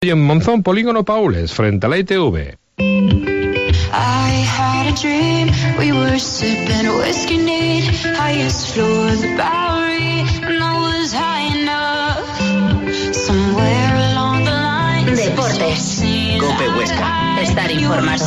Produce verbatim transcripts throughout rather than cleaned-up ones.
Y en Monzón, Polígono Paules, frente a la I T V. I had a dream, we were sipping whiskey neat, highest floor of the Bowery, and I was high enough, somewhere along the line. Deportes. Cope Huesca. Estar informado.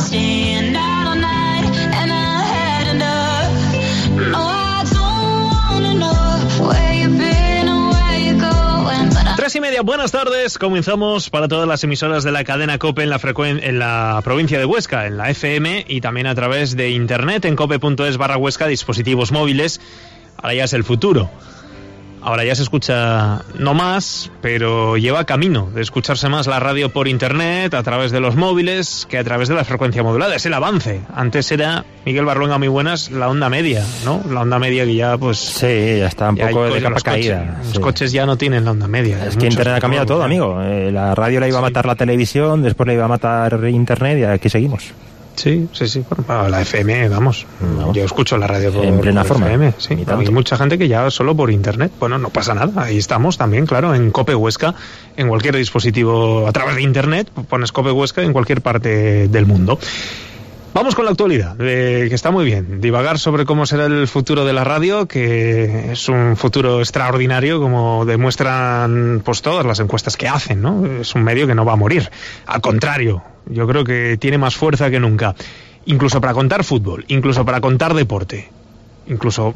Tres y media, buenas tardes. Comenzamos para todas las emisoras de la cadena COPE en la, frecuen- en la provincia de Huesca, en la F M y también a través de internet en cope.es barra Huesca, dispositivos móviles. Ahora ya es el futuro. Ahora ya se escucha no más, pero lleva camino de escucharse más la radio por internet, a través de los móviles, que a través de la frecuencia modulada. Es el avance. Antes era, Miguel Barruenga, muy buenas, la onda media, ¿no? La onda media que ya, pues... Sí, ya está un poco de capa caída. Los sí. coches ya no tienen la onda media. Es que internet ha cambiado todo, amigo. Eh, la radio la iba a matar la televisión, después la iba a matar internet y aquí seguimos. Sí, sí, sí. Bueno, para la F M, vamos. No. Yo escucho la radio por, en plena por forma. F M. Sí. Hay mucha gente que ya solo por internet. Bueno, no pasa nada. Ahí estamos también, claro, en Cope Huesca, en cualquier dispositivo a través de internet. Pones Cope Huesca en cualquier parte del mundo. Vamos con la actualidad, eh, que está muy bien. Divagar sobre cómo será el futuro de la radio, que es un futuro extraordinario, como demuestran pues todas las encuestas que hacen, ¿no? Es un medio que no va a morir. Al contrario, yo creo que tiene más fuerza que nunca. Incluso para contar fútbol, incluso para contar deporte. Incluso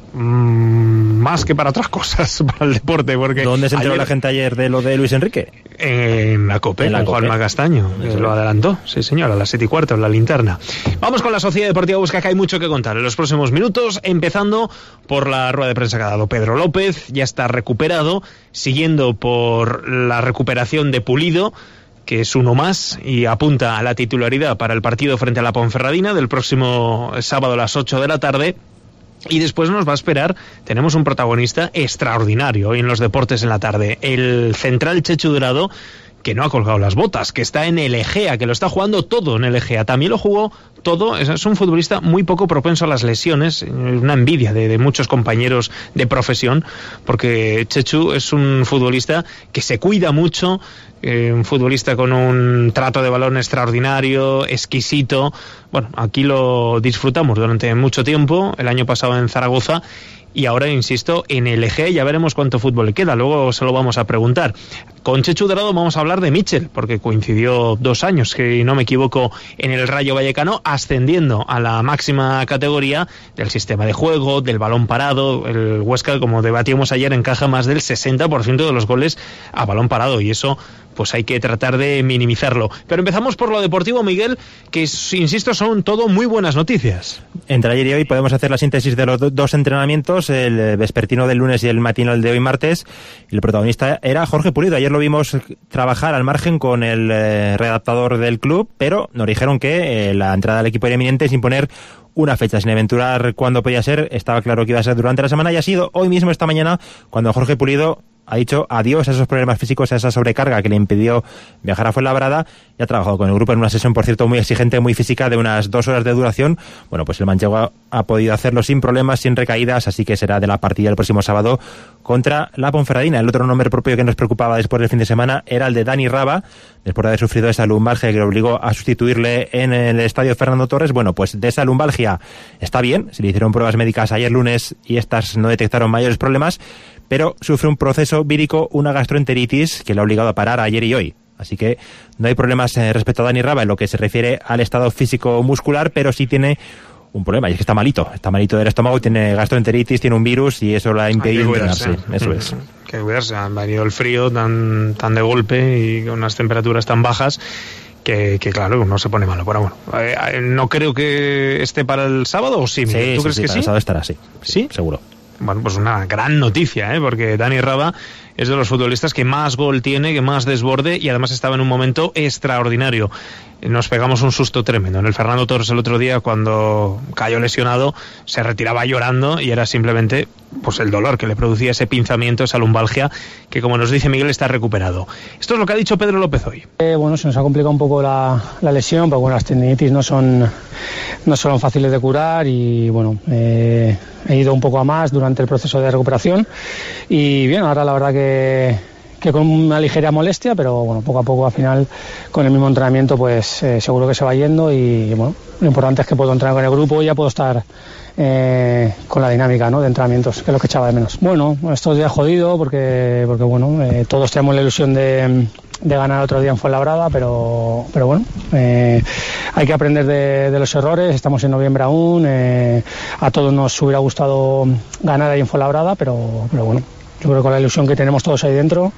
mmm, más que para otras cosas, para el deporte. Porque ¿dónde se enteró ayer, la gente ayer de lo de Luis Enrique? En la COPE, en la con Juanma Castaño, que lo adelantó, sí señor, a las siete y cuarto, en la linterna. Vamos con la Sociedad Deportiva Huesca, que hay mucho que contar en los próximos minutos, empezando por la rueda de prensa que ha dado Pedro López, ya está recuperado, siguiendo por la recuperación de Pulido, que es uno más y apunta a la titularidad para el partido frente a la Ponferradina del próximo sábado a las ocho de la tarde. Y después nos va a esperar, tenemos un protagonista extraordinario hoy en los deportes en la tarde, el central Chechu Dorado, que no ha colgado las botas, que está en el Egea, que lo está jugando todo en el Egea. También lo jugó todo, es un futbolista muy poco propenso a las lesiones, una envidia de, de muchos compañeros de profesión, porque Chechu es un futbolista que se cuida mucho, eh, un futbolista con un trato de balón extraordinario, exquisito. Bueno, aquí lo disfrutamos durante mucho tiempo, el año pasado en Zaragoza, y ahora, insisto, en el Egea. Ya veremos cuánto fútbol le queda, luego se lo vamos a preguntar. Con Chechu Dorado vamos a hablar de Michel, porque coincidió dos años, que no me equivoco, en el Rayo Vallecano, ascendiendo a la máxima categoría del sistema de juego, del balón parado. El Huesca, como debatíamos ayer, encaja más del sesenta por ciento de los goles a balón parado, y eso pues hay que tratar de minimizarlo. Pero empezamos por lo deportivo, Miguel, que, insisto, son todo muy buenas noticias. Entre ayer y hoy podemos hacer la síntesis de los do- dos entrenamientos, el vespertino del lunes y el matinal de hoy martes. El protagonista era Jorge Pulido. Ayer lo vimos trabajar al margen con el eh, redactador del club, pero nos dijeron que eh, la entrada al equipo era inminente sin poner una fecha, sin aventurar cuándo podía ser. Estaba claro que iba a ser durante la semana y ha sido hoy mismo, esta mañana, cuando Jorge Pulido ha dicho adiós a esos problemas físicos, a esa sobrecarga que le impidió viajar a Fuenlabrada, y ha trabajado con el grupo en una sesión, por cierto, muy exigente, muy física, de unas dos horas de duración. Bueno, pues el manchego ha, ha podido hacerlo sin problemas, sin recaídas, así que será de la partida el próximo sábado contra la Ponferradina. El otro nombre propio que nos preocupaba después del fin de semana era el de Dani Raba, después de haber sufrido esa lumbalgia que le obligó a sustituirle en el estadio Fernando Torres. Bueno, pues de esa lumbalgia está bien, se le hicieron pruebas médicas ayer lunes y estas no detectaron mayores problemas, pero sufre un proceso vírico, una gastroenteritis, que le ha obligado a parar ayer y hoy. Así que no hay problemas eh, respecto a Dani Raba en lo que se refiere al estado físico muscular, pero sí tiene un problema, y es que está malito, está malito del estómago, tiene gastroenteritis, tiene un virus y eso le ha impedido entrenarse. Eso es. Que cuidarse, ha venido el frío tan, tan de golpe y con unas temperaturas tan bajas que, que claro, no se pone malo. Pero bueno, eh, no creo que esté para el sábado, ¿o sí? Sí, ¿Tú sí, crees sí, que para sí? el sábado estará, sí. ¿Sí? Seguro. Bueno, pues una gran noticia, ¿eh? Porque Dani Raba es de los futbolistas que más gol tiene, que más desborde, y además estaba en un momento extraordinario. Nos pegamos un susto tremendo. En el Fernando Torres el otro día, cuando cayó lesionado, se retiraba llorando y era simplemente pues el dolor que le producía ese pinzamiento, esa lumbalgia, que como nos dice Miguel está recuperado. Esto es lo que ha dicho Pedro López hoy. Eh, bueno, se nos ha complicado un poco la, la lesión, pero bueno, las tendinitis no son, no son fáciles de curar y bueno, eh, he ido un poco a más durante el proceso de recuperación y bien, ahora la verdad que que con una ligera molestia, pero bueno, poco a poco al final con el mismo entrenamiento pues eh, seguro que se va yendo y bueno, lo importante es que puedo entrenar con el grupo y ya puedo estar eh, con la dinámica, ¿no?, de entrenamientos, que es lo que echaba de menos. Bueno, estos días jodido porque, porque bueno, eh, todos tenemos la ilusión de, de ganar otro día en Fuenlabrada, pero, pero bueno, eh, hay que aprender de, de los errores, estamos en noviembre aún, eh, a todos nos hubiera gustado ganar ahí en Fuenlabrada, pero, pero bueno, yo creo que con la ilusión que tenemos todos ahí dentro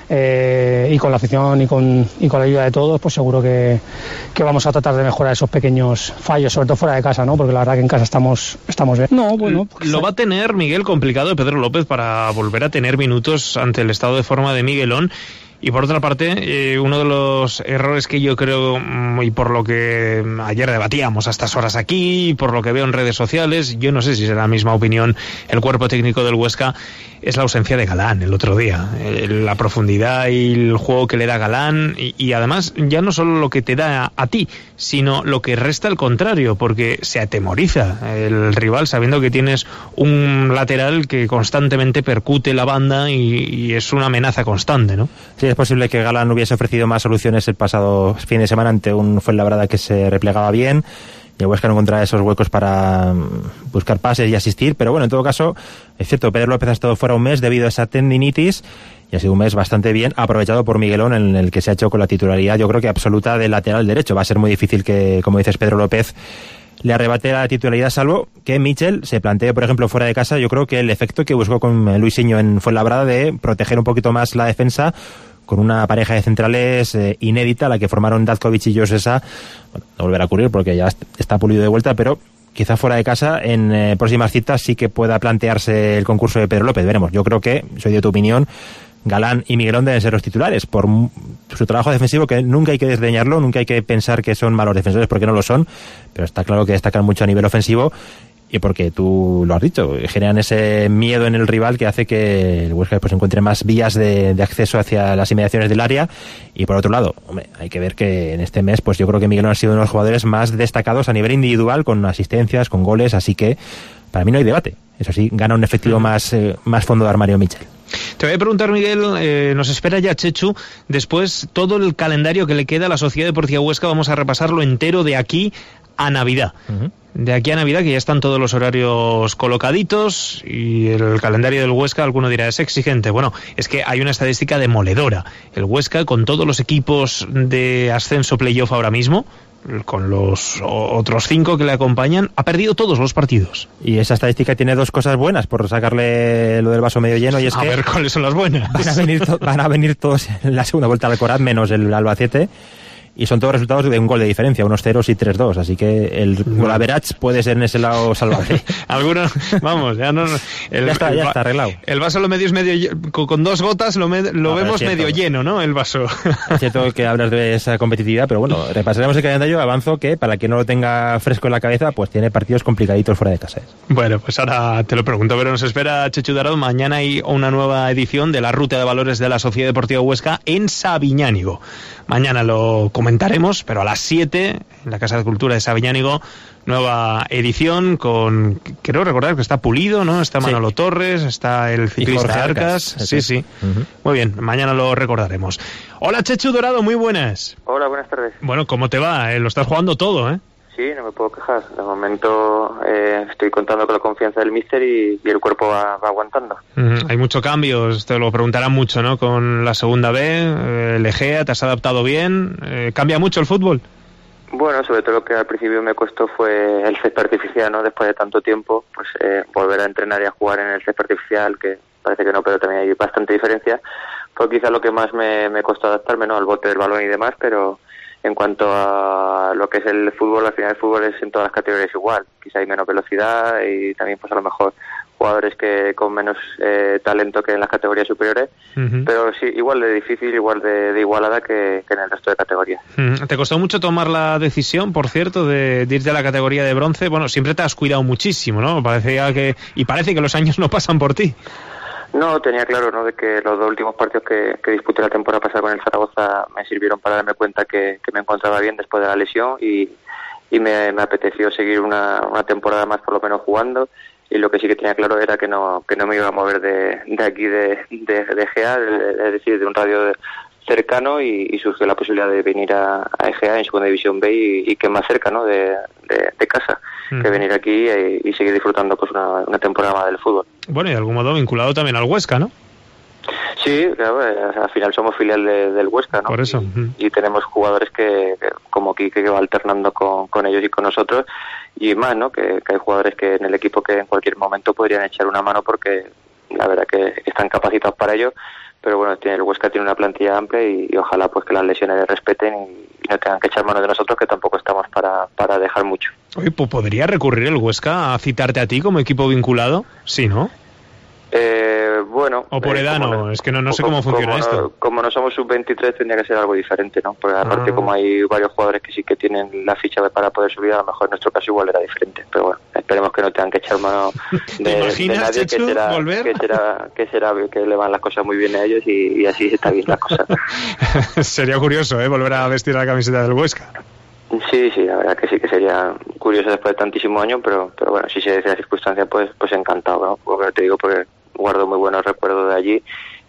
eh, y con la afición y con, y con la ayuda de todos, pues seguro que, que vamos a tratar de mejorar esos pequeños fallos, sobre todo fuera de casa, ¿no? Porque la verdad que en casa estamos, estamos bien. No, bueno, pues, lo va a tener Miguel complicado Pedro López para volver a tener minutos ante el estado de forma de Miguelón. Y por otra parte, eh, uno de los errores que yo creo, y por lo que ayer debatíamos a estas horas aquí, y por lo que veo en redes sociales, yo no sé si será la misma opinión el cuerpo técnico del Huesca, es la ausencia de Galán el otro día. Eh, la profundidad y el juego que le da Galán, y, y además ya no solo lo que te da a, a ti, sino lo que resta al contrario, porque se atemoriza el rival sabiendo que tienes un lateral que constantemente percute la banda y, y es una amenaza constante, ¿no? Sí, es posible que Galán hubiese ofrecido más soluciones el pasado fin de semana ante un Fuenlabrada que se replegaba bien y el Huesca no encontraba esos huecos para buscar pases y asistir, pero bueno, en todo caso, es cierto, Pedro López ha estado fuera un mes debido a esa tendinitis y ha sido un mes bastante bien aprovechado por Miguelón, en el que se ha hecho con la titularidad, yo creo que absoluta, del lateral derecho. Va a ser muy difícil que, como dices, Pedro López le arrebate la titularidad, salvo que Michel se plantee, por ejemplo, fuera de casa. Yo creo que el efecto que buscó con Luisinho en Fuenlabrada de proteger un poquito más la defensa con una pareja de centrales eh, inédita, la que formaron Dazkovic y Josesa, bueno, no volverá a ocurrir porque ya está pulido de vuelta, pero quizá fuera de casa en eh, próximas citas sí que pueda plantearse el concurso de Pedro López. Veremos. Yo creo que, soy de tu opinión, Galán y Miguelón deben ser los titulares por su trabajo defensivo, que nunca hay que desdeñarlo, nunca hay que pensar que son malos defensores, porque no lo son, pero está claro que destacan mucho a nivel ofensivo y porque tú lo has dicho, generan ese miedo en el rival que hace que el Huesca pues encuentre más vías de, de acceso hacia las inmediaciones del área. Y por otro lado, hombre, hay que ver que en este mes pues yo creo que Miguelón ha sido uno de los jugadores más destacados a nivel individual, con asistencias, con goles, así que para mí no hay debate. Eso sí, gana un efectivo más, eh, más fondo de armario Michel. Te voy a preguntar, Miguel, eh, nos espera ya Chechu, después todo el calendario que le queda a la Sociedad Deportiva Huesca, vamos a repasarlo entero de aquí a Navidad. Uh-huh. De aquí a Navidad, que ya están todos los horarios colocaditos, y el calendario del Huesca, alguno dirá, es exigente. Bueno, es que hay una estadística demoledora. El Huesca, con todos los equipos de ascenso playoff ahora mismo, con los otros cinco que le acompañan, ha perdido todos los partidos. Y esa estadística tiene dos cosas buenas, por sacarle lo del vaso medio lleno, y es a que... A ver, ¿cuáles son las buenas? Van a venir, to- van a venir todos en la segunda vuelta al Alcoraz, menos el Albacete, y son todos resultados de un gol de diferencia, unos ceros y tres dos, así que el gol average puede ser en ese lado salvaje. Algunos, vamos, ya no... El, ya está, ya está arreglado. El vaso lo medio es medio... Con, con dos gotas lo, me, lo no, vemos medio lleno, ¿no? El vaso. Es cierto que hablas de esa competitividad, pero bueno, repasaremos el calendario. Avanzo que, para quien no lo tenga fresco en la cabeza, pues tiene partidos complicaditos fuera de casa. ¿eh? Bueno, pues ahora te lo pregunto, pero nos espera Chechu Darado. Mañana hay una nueva edición de la Ruta de Valores de la Sociedad Deportiva Huesca en Sabiñánigo. Mañana lo comentaremos, pero a las siete, en la Casa de Cultura de Sabiñánigo, nueva edición con, creo recordar que está Pulido, ¿no? Está Manolo sí. Torres, está el ciclista Arcas. Arcas. Sí, sí. Uh-huh. Muy bien, mañana lo recordaremos. Hola, Chechu Dorado, muy buenas. Hola, buenas tardes. Bueno, ¿cómo te va? Eh, lo estás jugando todo, ¿eh? Sí, no me puedo quejar. De momento eh, estoy contando con la confianza del míster y, y el cuerpo va, va aguantando. Uh-huh. Hay mucho cambio, te lo preguntarán mucho, ¿no? Con la segunda B, eh, el Egea, ¿te has adaptado bien? Eh, ¿Cambia mucho el fútbol? Bueno, sobre todo lo que al principio me costó fue el césped artificial, ¿no? Después de tanto tiempo, pues eh, volver a entrenar y a jugar en el césped artificial, que parece que no, pero también hay bastante diferencia. Fue quizá lo que más me, me costó adaptarme, ¿no? Al bote del balón y demás, pero en cuanto a lo que es el fútbol, al final el fútbol es en todas las categorías igual. Quizá hay menos velocidad y también pues a lo mejor jugadores que con menos eh, talento que en las categorías superiores, uh-huh. pero sí, igual de difícil, igual de, de igualada que, que en el resto de categorías. Uh-huh. ¿Te costó mucho tomar la decisión, por cierto, de, de irte a la categoría de bronce? Bueno, siempre te has cuidado muchísimo, ¿no? Parecía que, y parece que los años no pasan por ti. No, tenía claro, ¿no?, de que los dos últimos partidos que, que disputé la temporada pasada con el Zaragoza me sirvieron para darme cuenta que, que me encontraba bien después de la lesión y, y me, me apeteció seguir una, una temporada más por lo menos jugando. y lo que sí que tenía claro era que no que no me iba a mover de, de aquí de, de, de G A, es decir, de un radio cercano, y, y surgió la posibilidad de venir a, a E G A en Segunda División B y, y que más cerca, ¿no?, de, de, de casa, mm. que venir aquí y, y seguir disfrutando pues una, una temporada más del fútbol. Bueno, y de algún modo vinculado también al Huesca, ¿no? Sí, claro, al final somos filial de, del Huesca, ¿no? Por eso. Y, y tenemos jugadores que, que como Quique, que va alternando con, con ellos y con nosotros, y más, ¿no? Que, que hay jugadores que en el equipo que en cualquier momento podrían echar una mano porque la verdad que están capacitados para ello, pero bueno, tiene, el Huesca tiene una plantilla amplia y, y ojalá pues que las lesiones les respeten y, y no tengan que echar mano de nosotros, que tampoco estamos para, para dejar mucho. Oye, pues ¿podría recurrir el Huesca a citarte a ti como equipo vinculado? Sí, ¿no? Eh, bueno... O por eh, edad no, no, es que no, no sé cómo funciona como esto. No, como no somos sub veintitrés tendría que ser algo diferente, ¿no? Porque aparte ah. como hay varios jugadores que sí que tienen la ficha para poder subir, a lo mejor en nuestro caso igual era diferente. Pero bueno, esperemos que no tengan que echar mano de, de nadie, que será, volver? que será que será que le van las cosas muy bien a ellos y, y así está bien las cosas. Sería curioso, ¿eh? Volver a vestir la camiseta del Huesca. Sí, sí, la verdad que sí que sería curioso después de tantísimos años, pero pero bueno, si se dice la circunstancia, pues pues encantado, ¿no? Porque te digo, porque guardo muy buenos recuerdos de allí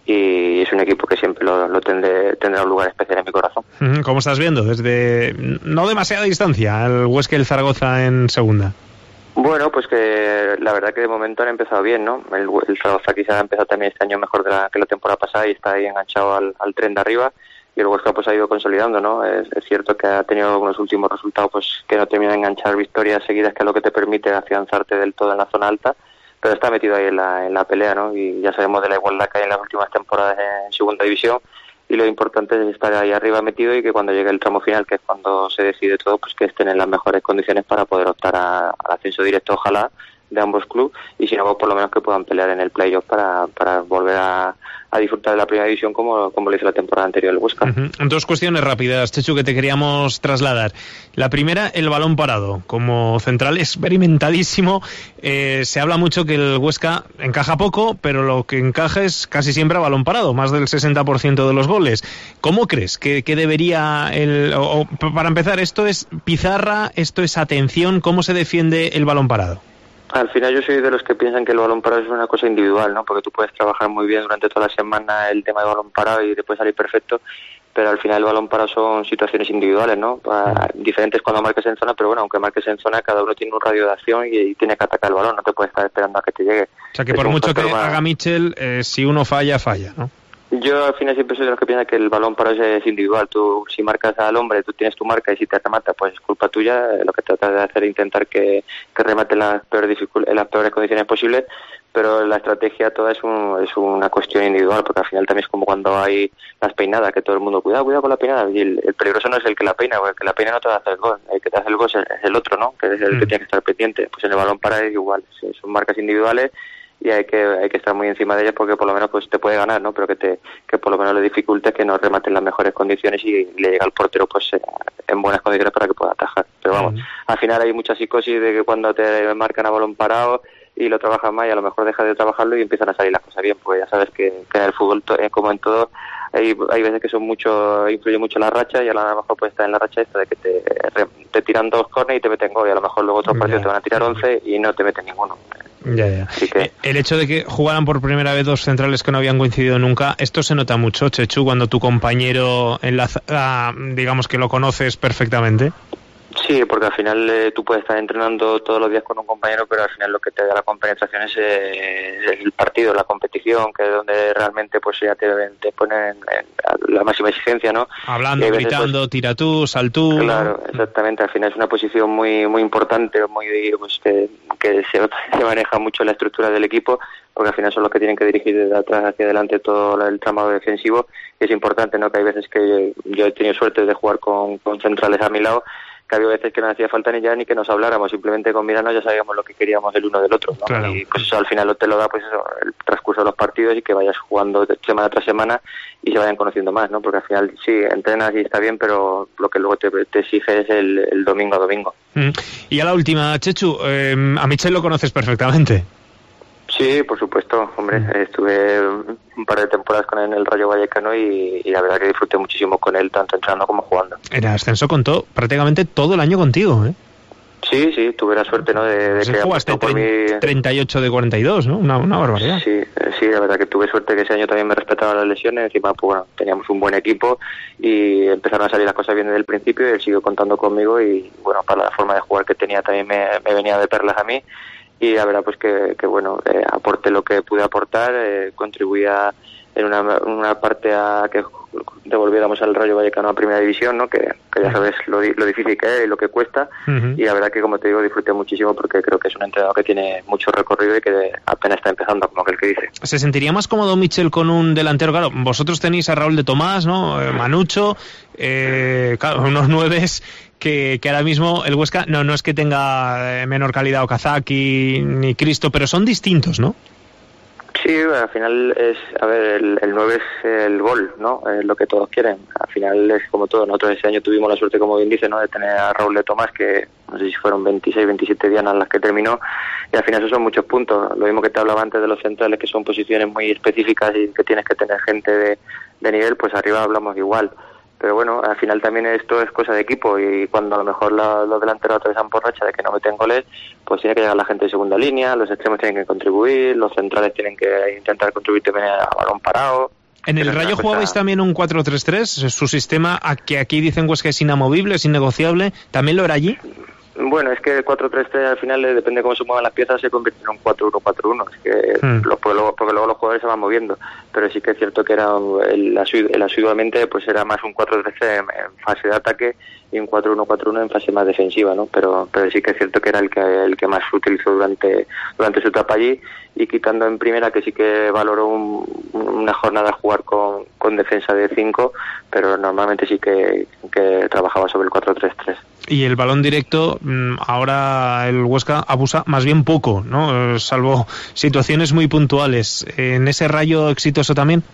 y es un equipo que siempre lo, lo tendré, tendrá un lugar especial en mi corazón. ¿Cómo estás viendo desde no demasiada distancia el Huesca y el Zaragoza en segunda? Bueno, pues que la verdad que de momento han empezado bien, ¿no? El, el Zaragoza quizá ha empezado también este año mejor de la, que la temporada pasada y está ahí enganchado al, al tren de arriba, y el Huesca pues ha ido consolidando, ¿no? Es, es cierto que ha tenido algunos últimos resultados pues que no terminan de enganchar victorias seguidas, que es lo que te permite afianzarte del todo en la zona alta, pero está metido ahí en la, en la pelea, ¿no? Y ya sabemos de la igualdad que hay en las últimas temporadas en Segunda División, y lo importante es estar ahí arriba metido y que cuando llegue el tramo final, que es cuando se decide todo, pues que estén en las mejores condiciones para poder optar a, al ascenso directo, ojalá, de ambos clubes, y si no, pues por lo menos que puedan pelear en el playoff para, para volver a, a disfrutar de la primera división como, como lo hizo la temporada anterior el Huesca. Uh-huh. Dos cuestiones rápidas, Chechu, que te queríamos trasladar. La primera, el balón parado. Como central experimentadísimo, eh, se habla mucho que el Huesca encaja poco, pero lo que encaja es casi siempre a balón parado, más del sesenta por ciento de los goles. ¿Cómo crees que, que debería, el, o, o, para empezar, esto es pizarra, esto es atención, cómo se defiende el balón parado? Al final yo soy de los que piensan que el balón parado es una cosa individual, ¿no? Porque tú puedes trabajar muy bien durante toda la semana el tema de balón parado y te puede salir perfecto, pero al final el balón parado son situaciones individuales, ¿no? Para, diferentes cuando marques en zona, pero bueno, aunque marques en zona, cada uno tiene un radio de acción y, y tiene que atacar el balón, no te puedes estar esperando a que te llegue. O sea que es por mucho que más... haga Mitchell, eh, si uno falla, falla, ¿no? Yo al final siempre soy de los que piensan que el balón parado es individual. Tú, si marcas al hombre, tú tienes tu marca y si te remata, pues es culpa tuya. Lo que tratas de hacer es intentar que, que remate en las peores, dificul- en las peores condiciones posibles, pero la estrategia toda es, un, es una cuestión individual, porque al final también es como cuando hay las peinadas, que todo el mundo, cuidado, cuidado con la peinada, y el, el peligroso no es el que la peina, porque el que la peina no te va a hacer el gol, el que te hace el gol es el, es el otro, ¿no? Que es el mm. que tiene que estar pendiente. Pues en el balón parado es igual, son marcas individuales, y hay que hay que estar muy encima de ellas porque por lo menos pues te puede ganar, ¿no? Pero que te que por lo menos le dificulte que no remate en las mejores condiciones y le llega al portero pues en buenas condiciones para que pueda atajar. Pero vamos, uh-huh. al final hay mucha psicosis de que cuando te marcan a balón parado y lo trabajas más y a lo mejor dejas de trabajarlo y empiezan a salir las cosas bien, porque ya sabes que, que en el fútbol to- como en todo hay, hay veces que son mucho influye mucho la racha, y a lo mejor puede estar en la racha esta de que te, te tiran dos corners y te meten gol, y a lo mejor luego otros partidos yeah. te van a tirar once y no te meten ninguno. Ya, ya. Así que... El hecho de que jugaran por primera vez dos centrales que no habían coincidido nunca, esto se nota mucho, Chechu, cuando tu compañero enlaza, ah, digamos que lo conoces perfectamente. Sí, porque al final eh, tú puedes estar entrenando todos los días con un compañero, pero al final lo que te da la compenetración es eh, el partido, la competición, que es donde realmente pues ya te, te ponen en la máxima exigencia, ¿no? Hablando, veces, gritando, pues, tira tú, sal tú. Claro, exactamente. Al final es una posición muy muy importante, muy pues, que, que se, se maneja mucho la estructura del equipo, porque al final son los que tienen que dirigir de atrás hacia adelante todo el tramo defensivo. Y es importante, ¿no? Que hay veces que yo he tenido suerte de jugar con, con centrales a mi lado, que había veces que no hacía falta ni ya ni que nos habláramos, simplemente con mirarnos ya sabíamos lo que queríamos el uno del otro, ¿no? Claro. Y pues eso al final te lo da pues eso, el transcurso de los partidos, y que vayas jugando semana tras semana y se vayan conociendo más, ¿no? Porque al final sí, entrenas y está bien, pero lo que luego te, te exige es el, el domingo a domingo. Mm. Y a la última, Chechu, eh, a Michel lo conoces perfectamente. Sí, por supuesto, hombre, mm. estuve un par de temporadas con él en el Rayo Vallecano y, y la verdad que disfruté muchísimo con él, tanto entrenando como jugando. En ascenso contó prácticamente todo el año contigo, ¿eh? Sí, sí, tuve la suerte, ¿no? De, de Se que jugaste por mí... treinta y ocho de cuarenta y dos, ¿no? Una, una barbaridad. Sí, sí, la verdad que tuve suerte que ese año también me respetaban las lesiones. Encima, pues bueno, teníamos un buen equipo y empezaron a salir las cosas bien desde el principio y él siguió contando conmigo y, bueno, para la forma de jugar que tenía también me, me venía de perlas a mí. Y la verdad, pues que, que bueno, eh, aporté lo que pude aportar, eh, contribuía en una, una parte a que devolviéramos al Rayo Vallecano a Primera División, ¿no? Que, que ya sabes lo, lo difícil que es y lo que cuesta. Uh-huh. Y la verdad que, como te digo, disfruté muchísimo porque creo que es un entrenador que tiene mucho recorrido y que apenas está empezando, como aquel que dice. ¿Se sentiría más cómodo Michel con un delantero? Claro, vosotros tenéis a Raúl de Tomás, ¿no? Eh, Manucho, eh, claro, unos nueves que, que ahora mismo el Huesca no, no es que tenga menor calidad Okazaki ni Cristo, pero son distintos, ¿no? Sí, al final es, a ver, el, el nueve es el gol, ¿no? Es lo que todos quieren. Al final es como todo. Nosotros ese año tuvimos la suerte, como bien dice, ¿no? De tener a Raúl de Tomás, que no sé si fueron veintiséis, veintisiete dianas las que terminó, y al final esos son muchos puntos. Lo mismo que te hablaba antes de los centrales, que son posiciones muy específicas y que tienes que tener gente de, de nivel, pues arriba hablamos igual. Pero bueno, al final también esto es cosa de equipo y cuando a lo mejor la, los delanteros atravesan por racha de que no meten goles, pues tiene que llegar la gente de segunda línea, los extremos tienen que contribuir, los centrales tienen que intentar contribuir también a balón parado. ¿En el Rayo jugabais también un cuatro tres tres? ¿Su sistema, a que aquí dicen pues que es inamovible, es innegociable, también lo era allí? Bueno, es que el cuatro tres tres al final, eh, depende de cómo se muevan las piezas, se convierte en un cuatro uno cuatro uno. Es que hmm. los, porque, luego, porque luego los jugadores se van moviendo. Pero sí que es cierto que era el, el asiduamente pues era más un cuatro tres tres en, en fase de ataque y un cuatro uno cuatro uno en fase más defensiva, ¿no? Pero pero sí que es cierto que era el que el que más utilizó durante durante su etapa allí, y quitando en primera que sí que valoró un, una jornada jugar con, con defensa de cinco, pero normalmente sí que, que trabajaba sobre el cuatro tres tres. Y el balón directo, ahora el Huesca abusa más bien poco, ¿no? Salvo situaciones muy puntuales. ¿En ese Rayo exitoso también?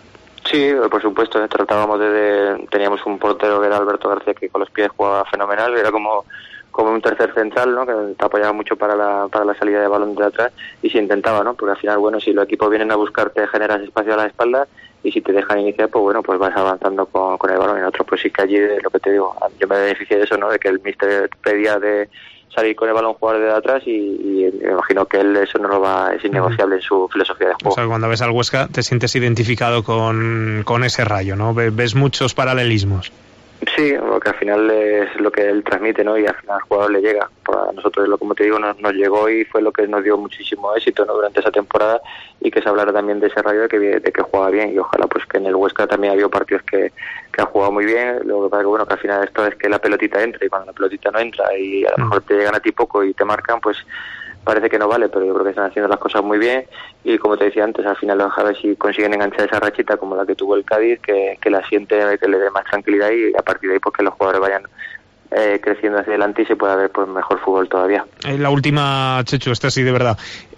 Sí, por supuesto. Tratábamos de... Teníamos un portero que era Alberto García, que con los pies jugaba fenomenal. Era como como un tercer central, ¿no? Que te apoyaba mucho para la para la salida de balón de atrás y se intentaba, ¿no? Porque al final, bueno, si los equipos vienen a buscarte, generas espacio a la espalda, y si te dejan iniciar, pues bueno, pues vas avanzando con, con el balón. Y en otro, pues sí que allí, lo que te digo, yo me beneficié de eso, ¿no? De que el míster pedía de salir con el balón, jugar de atrás, y, y me imagino que él eso no lo va, es innegociable en su filosofía de juego. O sea, cuando ves al Huesca te sientes identificado con, con ese Rayo, ¿no? Ves muchos paralelismos. Sí, porque al final es lo que él transmite, ¿no? Y al final al jugador le llega. Para nosotros, como te digo, nos, nos llegó y fue lo que nos dio muchísimo éxito, ¿no? Durante esa temporada, y que se hablara también de ese Rayo de que, de que juega bien, y ojalá pues que en el Huesca también ha habido partidos que, que ha jugado muy bien. Lo que pasa que, bueno, que al final esto es que la pelotita entra, y cuando la pelotita no entra y a lo mejor te llegan a ti poco y te marcan, pues parece que no vale, pero yo creo que están haciendo las cosas muy bien, y como te decía antes, al final a ver si consiguen enganchar esa rachita como la que tuvo el Cádiz, que, que la siente, que le dé más tranquilidad, y a partir de ahí pues que los jugadores vayan eh, creciendo hacia adelante y se pueda ver pues mejor fútbol todavía. Eh, la última, Chechu, esta sí de verdad.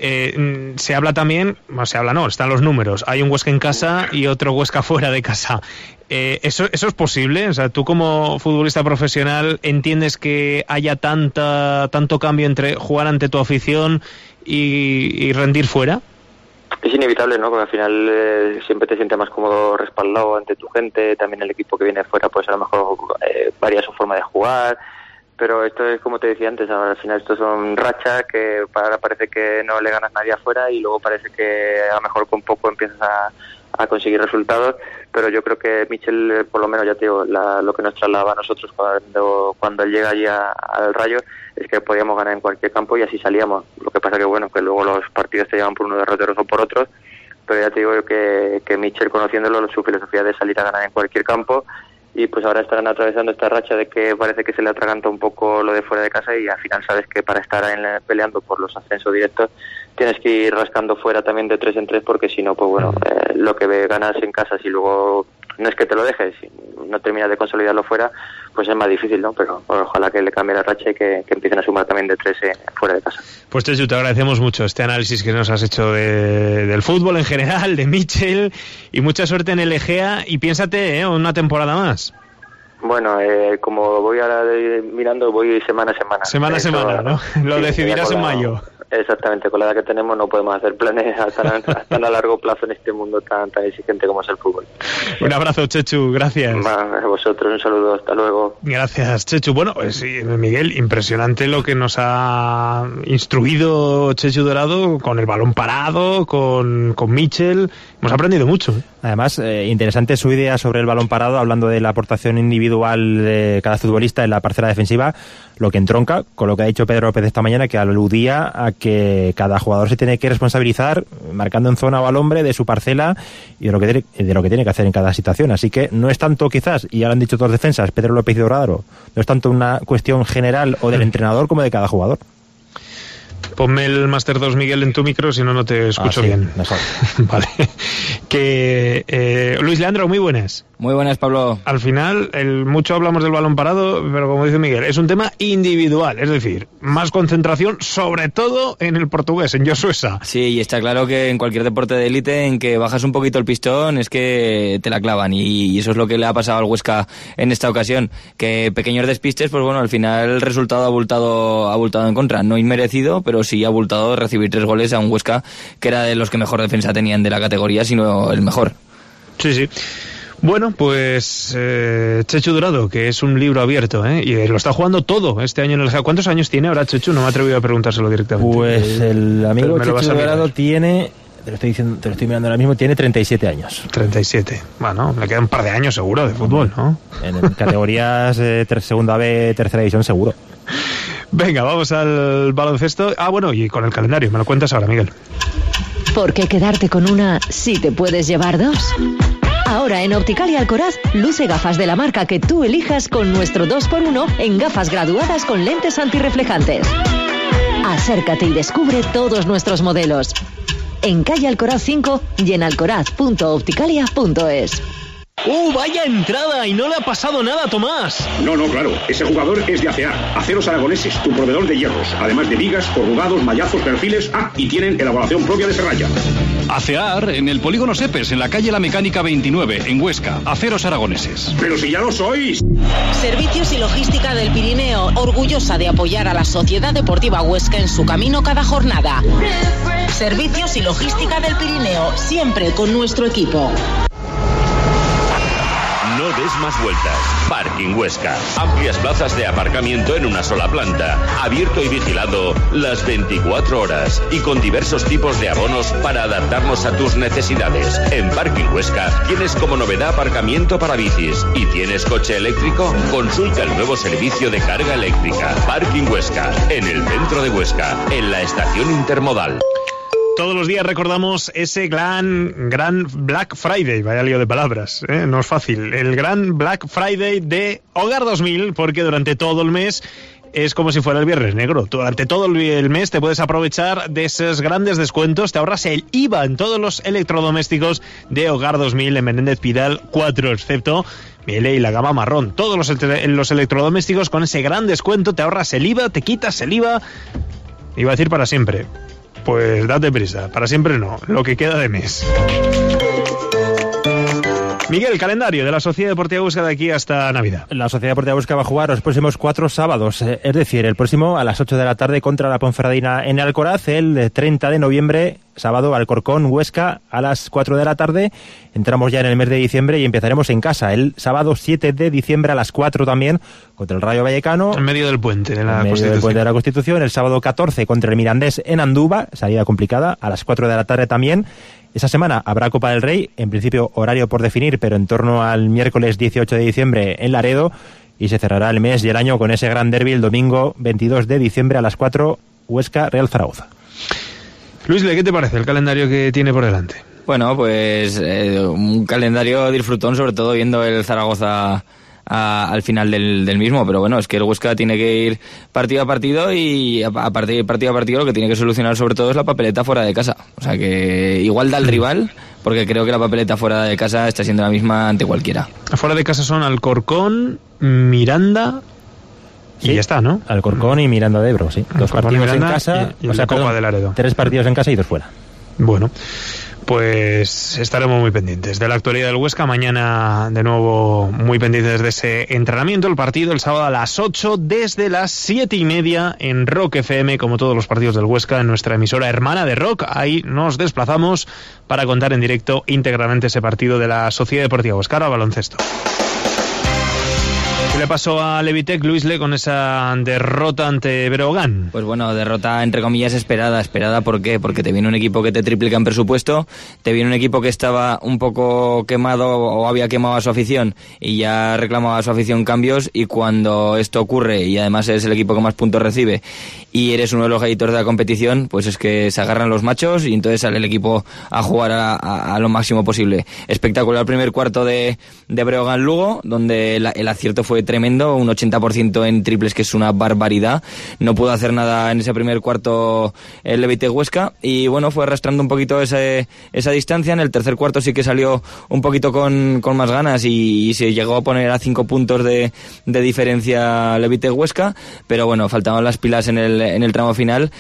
Eh, se habla también, no se habla, no, están los números. Hay un Huesca en casa y otro Huesca fuera de casa. Eh, ¿eso, ¿Eso es posible? O sea, tú como futbolista profesional entiendes que haya tanta tanto cambio entre jugar ante tu afición y, y rendir fuera? Es inevitable, ¿no? Porque al final eh, siempre te sientes más cómodo respaldado ante tu gente. También el equipo que viene fuera, pues a lo mejor eh, varía su forma de jugar. Pero esto es como te decía antes, ahora al final estos son rachas que ahora parece que no le ganas nadie afuera, y luego parece que a lo mejor con poco empiezas a, a conseguir resultados. Pero yo creo que Michel, por lo menos ya te digo, la, lo que nos trasladaba a nosotros cuando, cuando él llega allí a, al Rayo, es que podíamos ganar en cualquier campo y así salíamos. Lo que pasa que bueno, que luego los partidos te llevan por unos derroteros o por otros, pero ya te digo que, que Michel, conociéndolo, su filosofía de salir a ganar en cualquier campo, y pues ahora estarán atravesando esta racha de que parece que se le atraganta un poco lo de fuera de casa, y al final sabes que para estar en la, peleando por los ascensos directos tienes que ir rascando fuera también de tres en tres, porque si no, pues bueno, eh, lo que ganas en casa, si luego no es que te lo dejes, si no terminas de consolidarlo fuera, pues es más difícil, ¿no? Pero bueno, ojalá que le cambie la racha y que, que empiecen a sumar también de tres eh, fuera de casa. Pues Chechu, te agradecemos mucho este análisis que nos has hecho de, del fútbol en general, de Michel, y mucha suerte en el Egea, y piénsate, ¿eh? Una temporada más. Bueno, eh, como voy ahora de, mirando, voy semana a semana. Semana a Eso, semana, ¿no? Lo sí, decidirás en la, mayo. Exactamente, con la edad que tenemos no podemos hacer planes tan, tan a largo plazo en este mundo tan tan exigente como es el fútbol. Un abrazo, Chechu, gracias. A vosotros, un saludo, hasta luego. Gracias, Chechu. Bueno, pues sí, Miguel, impresionante lo que nos ha instruido Chechu Dorado con el balón parado, con, con Michel. Hemos aprendido mucho. Además, eh, interesante su idea sobre el balón parado, hablando de la aportación individual de cada futbolista en la parcela defensiva, lo que entronca con lo que ha dicho Pedro López esta mañana, que aludía a que cada jugador se tiene que responsabilizar, marcando en zona o al hombre, de su parcela y de lo que tiene, de lo que tiene que hacer en cada situación. Así que no es tanto, quizás, y ya lo han dicho todos defensas, Pedro López y Dorado, no es tanto una cuestión general o del entrenador como de cada jugador. Ponme el Máster dos, Miguel, en tu micro, si no, no te escucho ah, sí, bien. Mejor. Vale. Que, eh, Luis Leandro, muy buenas. Muy buenas, Pablo. Al final, el, mucho hablamos del balón parado, pero como dice Miguel, es un tema individual, es decir, más concentración, sobre todo en el portugués, en Josué Sá. Sí, y está claro que en cualquier deporte de élite en que bajas un poquito el pistón es que te la clavan, y, y eso es lo que le ha pasado al Huesca en esta ocasión, que pequeños despistes, pues bueno, al final el resultado ha abultado, ha abultado en contra, no inmerecido, pero sí ha abultado recibir tres goles a un Huesca que era de los que mejor defensa tenían de la categoría, sino el mejor. Sí, sí. Bueno, pues eh, Chechu Dorado, que es un libro abierto, ¿eh? Y lo está jugando todo este año en el G A. ¿Cuántos años tiene ahora Chechu? No me he atrevido a preguntárselo directamente. Pues el amigo Chechu Dorado tiene, te lo estoy diciendo, te lo estoy mirando ahora mismo, tiene treinta y siete años. treinta y siete. Bueno, le queda un par de años seguro de fútbol, ¿no? En categorías eh, segunda B, tercera división seguro. Venga, vamos al baloncesto. Ah, bueno, y con el calendario, me lo cuentas ahora, Miguel. ¿Por qué quedarte con una si te puedes llevar dos? Ahora en Opticalia Alcoraz, luce gafas de la marca que tú elijas con nuestro dos por uno en gafas graduadas con lentes antirreflejantes. Acércate y descubre todos nuestros modelos. En calle Alcoraz cinco y en alcoraz punto opticalia punto es. ¡Uh, vaya entrada! Y no le ha pasado nada a Tomás. No, no, claro. Ese jugador es de A C A, Aceros Aragoneses, tu proveedor de hierros. Además de vigas, corrugados, mallazos, perfiles. Ah, y tienen elaboración propia de Serralla. ACEAR en el polígono Sepes, en la calle La Mecánica veintinueve, en Huesca. Aceros Aragoneses. ¡Pero si ya lo sois! Servicios y Logística del Pirineo, orgullosa de apoyar a la Sociedad Deportiva Huesca en su camino cada jornada. Servicios y Logística del Pirineo, siempre con nuestro equipo. No des más vueltas. Parking Huesca. Amplias plazas de aparcamiento en una sola planta. Abierto y vigilado las veinticuatro horas. Y con diversos tipos de abonos para adaptarnos a tus necesidades. En Parking Huesca tienes como novedad aparcamiento para bicis. ¿Y tienes coche eléctrico? Consulta el nuevo servicio de carga eléctrica. Parking Huesca. En el centro de Huesca. En la estación intermodal. Todos los días recordamos ese gran, gran Black Friday, vaya lío de palabras, ¿eh? No es fácil, el gran Black Friday de Hogar dos mil, porque durante todo el mes es como si fuera el Viernes Negro. Durante todo el mes te puedes aprovechar de esos grandes descuentos, te ahorras el I V A en todos los electrodomésticos de Hogar dos mil en Menéndez Pidal cuatro, excepto Miele y la gama marrón. Todos los, los electrodomésticos con ese gran descuento, te ahorras el I V A, te quitas el I V A, iba a decir para siempre. Pues date prisa, para siempre no, lo que queda de mes. Miguel, calendario de la Sociedad Deportiva Huesca de aquí hasta Navidad. La Sociedad Deportiva Huesca va a jugar los próximos cuatro sábados, eh, es decir, el próximo a las ocho de la tarde contra la Ponferradina en Alcoraz, el treinta de noviembre, sábado, Alcorcón, Huesca, a las cuatro de la tarde. Entramos ya en el mes de diciembre y empezaremos en casa, el sábado siete de diciembre a las cuatro también, contra el Rayo Vallecano. En medio del puente de la en medio Constitución. del puente de la Constitución, el sábado catorce contra el Mirandés en Andúba, salida complicada, a las cuatro de la tarde también. Esa semana habrá Copa del Rey, en principio horario por definir, pero en torno al miércoles dieciocho de diciembre en Laredo, y se cerrará el mes y el año con ese gran derbi el domingo veintidós de diciembre a las cuatro, Huesca, Real Zaragoza. Luis, ¿qué te parece el calendario que tiene por delante? Bueno, pues eh, un calendario disfrutón, sobre todo viendo el Zaragoza A, al final del, del mismo, pero bueno, es que el Huesca tiene que ir partido a partido y a, a partir partido a partido lo que tiene que solucionar sobre todo es la papeleta fuera de casa, o sea que igual da el rival, porque creo que la papeleta fuera de casa está siendo la misma ante cualquiera. Fuera de casa son Alcorcón, Miranda y sí, ya está, ¿no? Alcorcón y Miranda de Ebro, sí. Dos Alcorcón partidos en Miranda casa, y, y o sea, la Copa perdón, de Laredo. Tres partidos en casa y dos fuera. Bueno, Pues estaremos muy pendientes de la actualidad del Huesca. Mañana de nuevo muy pendientes de ese entrenamiento. El partido el sábado a las ocho, desde las siete y media en Rock F M, como todos los partidos del Huesca, en nuestra emisora hermana de Rock. Ahí nos desplazamos para contar en directo íntegramente ese partido de la Sociedad Deportiva Huescara baloncesto. ¿Qué le pasó a Levitec, Luis Le, con esa derrota ante Breogán? Pues bueno, derrota entre comillas esperada. ¿Esperada por qué? Porque te viene un equipo que te triplica en presupuesto, te viene un equipo que estaba un poco quemado o había quemado a su afición y ya reclamaba a su afición cambios, y cuando esto ocurre y además eres el equipo que más puntos recibe y eres uno de los gallitos de la competición, pues es que se agarran los machos y entonces sale el equipo a jugar a, a, a lo máximo posible. Espectacular primer cuarto de, de Breogán Lugo, donde la, el acierto fue tremendo, un ochenta por ciento en triples, que es una barbaridad. No pudo hacer nada en ese primer cuarto el Levitec Huesca, y bueno, fue arrastrando un poquito ese, esa distancia. En el tercer cuarto sí que salió un poquito con, con más ganas y, y se llegó a poner a cinco puntos de, de diferencia Levitec Huesca, pero bueno, faltaban las pilas en el, en el tramo final,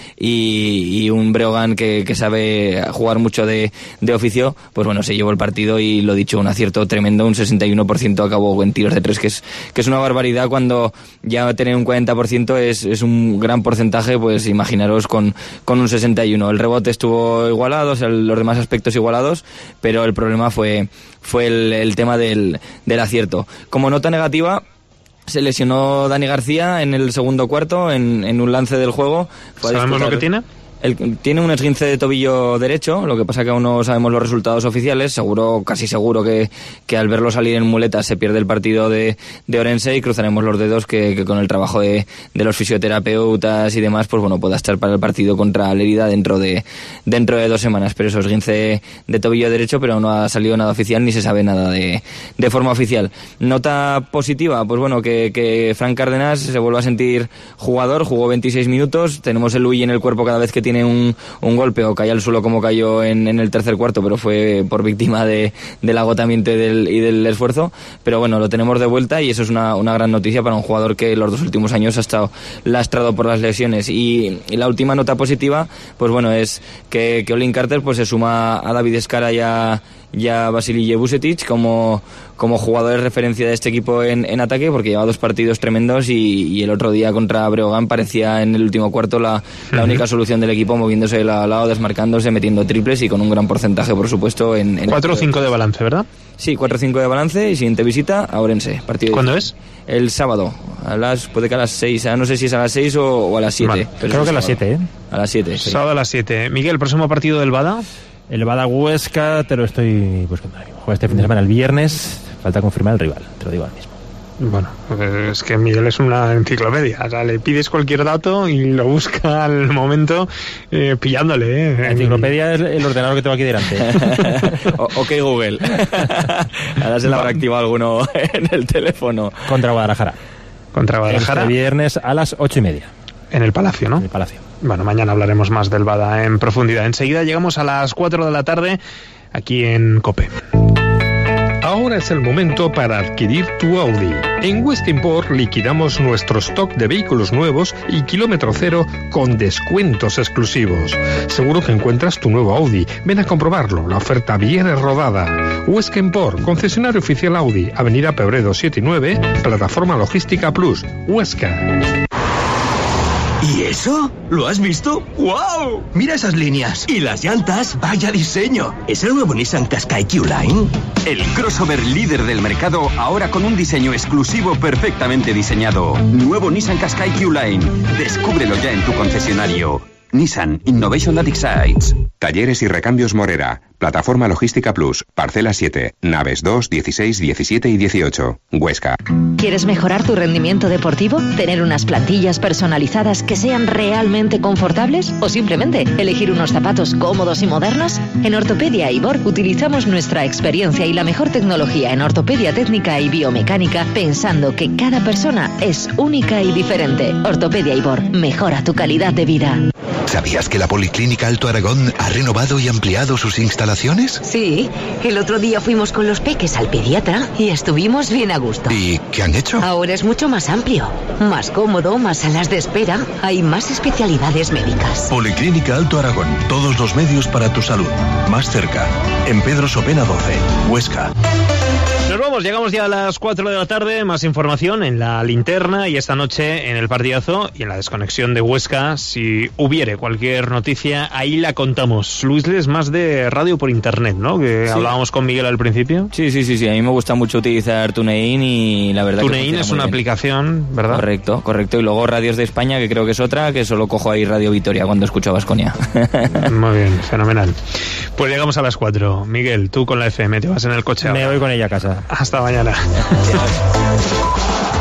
y, y un Breogán que, que sabe jugar mucho de, de oficio, pues bueno, se llevó el partido y lo dicho, un acierto tremendo, un sesenta y uno por ciento acabó en tiros de tres, que es, que es una barbaridad. Cuando ya tener un cuarenta por ciento es, es un gran porcentaje, pues imaginaros con, con un sesenta y uno. El rebote estuvo igualado, o sea, los demás aspectos igualados, pero el problema fue, fue el, el tema del, del acierto. Como nota negativa, se lesionó Dani García en el segundo cuarto, en, en un lance del juego. ¿Sabemos lo que tiene? El, tiene un esguince de tobillo derecho, lo que pasa que aún no sabemos los resultados oficiales. Seguro, casi seguro que, que al verlo salir en muletas se pierde el partido de, de Orense, y cruzaremos los dedos que, que con el trabajo de, de los fisioterapeutas y demás, pues bueno, pueda estar para el partido contra Lérida dentro de dentro de dos semanas. Pero eso, esguince de tobillo derecho, pero no ha salido nada oficial ni se sabe nada de, de forma oficial. Nota positiva, pues bueno, que, que Frank Cárdenas se vuelve a sentir jugador, jugó veintiséis minutos, tenemos el Uy en el cuerpo cada vez que tiene tiene un, un golpe o cae al suelo como cayó en, en el tercer cuarto, pero fue por víctima de, del agotamiento y del, y del esfuerzo. Pero bueno, lo tenemos de vuelta y eso es una, una gran noticia para un jugador que los dos últimos años ha estado lastrado por las lesiones. Y, y la última nota positiva, pues bueno, es que, que Olin Carter pues se suma a David Escara y a, y a Vasily Vucetic como, como jugadores de referencia de este equipo en, en ataque, porque lleva dos partidos tremendos y, y el otro día contra Breogán parecía en el último cuarto la, la única solución del equipo, moviéndose de lado a lado, desmarcándose, metiendo triples y con un gran porcentaje, por supuesto. En, en cuatro o cinco de balance, ¿verdad? Sí, cuatro cinco de balance y siguiente visita a Orense. Partido ¿Cuándo es? El sábado, a las, puede que a las seis, no sé si es a las seis o, o a las siete. Vale, creo que a las siete, ¿eh? A las siete, sí. Sábado a las siete. Miguel, ¿próximo partido del Bada? El Bada Huesca, te lo estoy buscando ahora mismo. Juega este fin de semana el viernes, falta confirmar el rival, te lo digo ahora mismo. Bueno, es que Miguel es una enciclopedia, o sea, le pides cualquier dato y lo busca al momento eh, pillándole. ¿eh? La enciclopedia es el ordenador que tengo aquí delante. o, ok, Google. Ahora se le habrá activado alguno en el teléfono. Contra Guadalajara. Contra Guadalajara. Este viernes a las ocho y media. En el Palacio, ¿no? En el Palacio. Bueno, mañana hablaremos más del Bada en profundidad. Enseguida llegamos a las cuatro de la tarde aquí en COPE. Ahora es el momento para adquirir tu Audi. En Huesca Import liquidamos nuestro stock de vehículos nuevos y kilómetro cero con descuentos exclusivos. Seguro que encuentras tu nuevo Audi. Ven a comprobarlo, la oferta viene rodada. Huesca Import, concesionario oficial Audi, Avenida Pebredo siete y nueve, Plataforma Logística Plus, Huesca. ¿Y eso? ¿Lo has visto? ¡Wow! Mira esas líneas. Y las llantas, vaya diseño. ¿Es el nuevo Nissan Qashqai Q-Line? El crossover líder del mercado, ahora con un diseño exclusivo perfectamente diseñado. Nuevo Nissan Qashqai Q-Line. Descúbrelo ya en tu concesionario. Nissan Innovation that excites. Talleres y recambios Morera. Plataforma Logística Plus. Parcela siete. Naves dos, dieciséis, diecisiete y dieciocho. Huesca. ¿Quieres mejorar tu rendimiento deportivo? ¿Tener unas plantillas personalizadas que sean realmente confortables? ¿O simplemente elegir unos zapatos cómodos y modernos? En Ortopedia Ibor utilizamos nuestra experiencia y la mejor tecnología en ortopedia técnica y biomecánica, pensando que cada persona es única y diferente. Ortopedia Ibor, mejora tu calidad de vida. ¿Sabías que la Policlínica Alto Aragón ha renovado y ampliado sus instalaciones instalaciones? Sí, el otro día fuimos con los peques al pediatra y estuvimos bien a gusto. ¿Y qué han hecho? Ahora es mucho más amplio, más cómodo, más salas de espera, hay más especialidades médicas. Policlínica Alto Aragón, todos los medios para tu salud. Más cerca, en Pedro Sopena doce, Huesca. Nos vamos, llegamos ya a las cuatro de la tarde, más información en la linterna y esta noche en el partidazo y en la desconexión de Huesca. Si hubiere cualquier noticia, ahí la contamos. Luis, es más de radio por internet, ¿no? Que sí. Hablábamos con Miguel al principio. Sí, sí, sí, sí, a mí me gusta mucho utilizar TuneIn y la verdad TuneIn que es una bien. aplicación, ¿verdad? Correcto, correcto. Y luego Radios de España, que creo que es otra, que solo cojo ahí Radio Vitoria cuando escucho a Baskonia. Muy bien, fenomenal. Pues llegamos a las cuatro. Miguel, tú con la F M, ¿te vas en el coche ahora? Me voy con ella a casa. Hasta mañana.